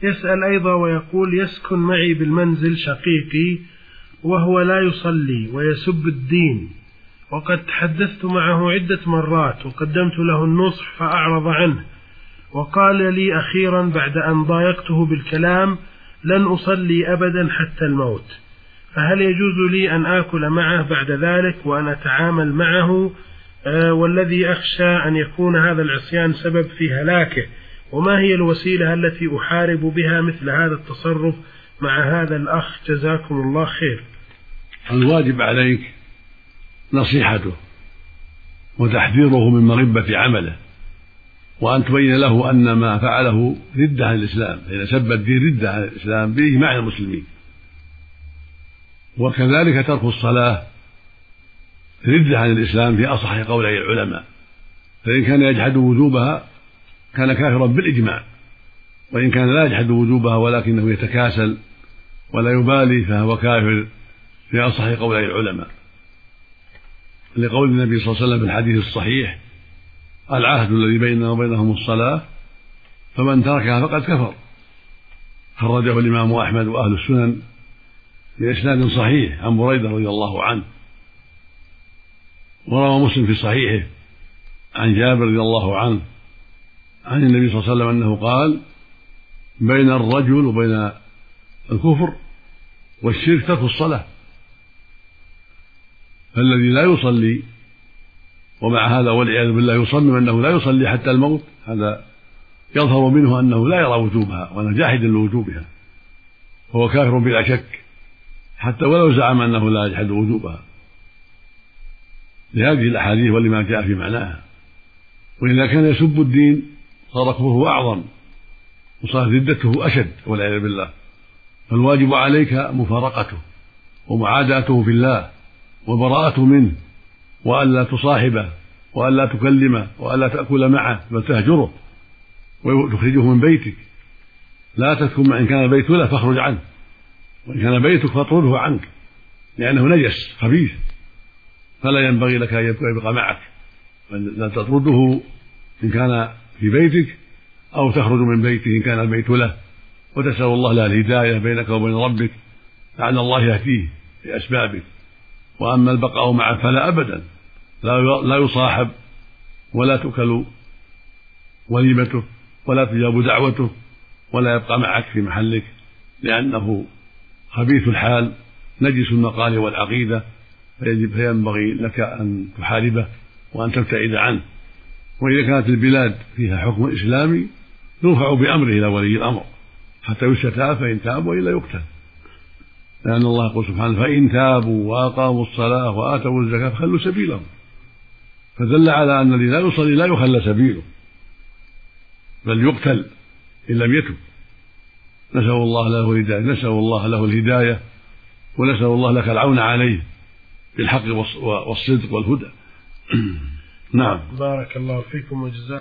يسأل أيضا ويقول: يسكن معي بالمنزل شقيقي وهو لا يصلي ويسب الدين، وقد تحدثت معه عدة مرات وقدمت له النصح فأعرض عنه، وقال لي أخيرا بعد أن ضايقته بالكلام: لن أصلي أبدا حتى الموت، فهل يجوز لي أن آكل معه بعد ذلك وأن أتعامل معه؟ والذي أخشى أن يكون هذا العصيان سبب في هلاكه، وما هي الوسيلة التي أحارب بها مثل هذا التصرف مع هذا الأخ؟ جزاكم الله خير. الواجب عليك نصيحته وتحذيره من مغبة عمله، وأن تبين له أن ما فعله ردة عن الإسلام، إذا سب الدين ردة عن الإسلام بإجماع المسلمين. وكذلك ترك الصلاة ردة عن الإسلام في أصح قولي العلماء، فإن كان يجحد وجوبها كان كافرا بالإجماع، وإن كان لا يجحد وجوبها ولكنه يتكاسل ولا يبالي فهو كافر في أصح قولي العلماء، لقول النبي صلى الله عليه وسلم في الحديث الصحيح: العهد الذي بيننا وبينهم الصلاة فمن تركها فقد كفر. خرجه الإمام أحمد وأهل السنن بإسناد صحيح عن بريدة رضي الله عنه. وروى مسلم في صحيحه عن جابر رضي الله عنه عن النبي صلى الله عليه وسلم أنه قال: بين الرجل وبين الكفر والشرك ترك الصلاة. فالذي لا يصلي ومع هذا والعياذ بالله يصمم أنه لا يصلي حتى الموت، هذا يظهر منه أنه لا يرى وجوبها وأنه جاحد لوجوبها، فهو كافر بلا شك حتى ولو زعم أنه لا يجحد وجوبها، لهذه الأحاديث ولما جاء في معناها. وإذا كان يسب الدين صار كفره أعظم وصار ردته أشد والعياذ بالله، فالواجب عليك مفارقته ومعاداته في الله وبراءته منه، وألا تصاحبه وألا تكلمه وألا تأكل معه، بل تهجره وتخرجه من بيتك. لا تسكن معه، إن كان البيت له فاخرج عنه، وإن كان بيتك فاطرده عنك، لأنه نجس خبيث فلا ينبغي لك أن يبقى معك، بل تطرده إن كان في بيتك أو تخرج من بيته إن كان البيت له، وتسأل الله له الهداية بينك وبين ربك لعل الله يهديه بأسبابك. وأما البقاء معه فلا أبدا، لا يصاحب ولا تؤكل وليمته ولا تجاب دعوته ولا يبقى معك في محلك، لأنه خبيث الحال نجس المقال والعقيدة، فينبغي لك أن تحاربه وأن تبتعد عنه. وإذا كانت البلاد فيها حكم إسلامي يرفع بأمره إلى ولي الأمر حتى يستتاب، فإن تاب وإلا يقتل، لأن الله يقول سبحانه: فإن تابوا وأقاموا الصلاة وآتوا الزكاة فخلوا سبيلهم، فدل على أن الذي لا يصلي لا يخلى سبيله بل يقتل إن لم يتب. نسأل الله له الهداية ونسأل الله لك العون عليه بالحق والصدق والهدى. نعم. بارك الله فيكم وجزاكم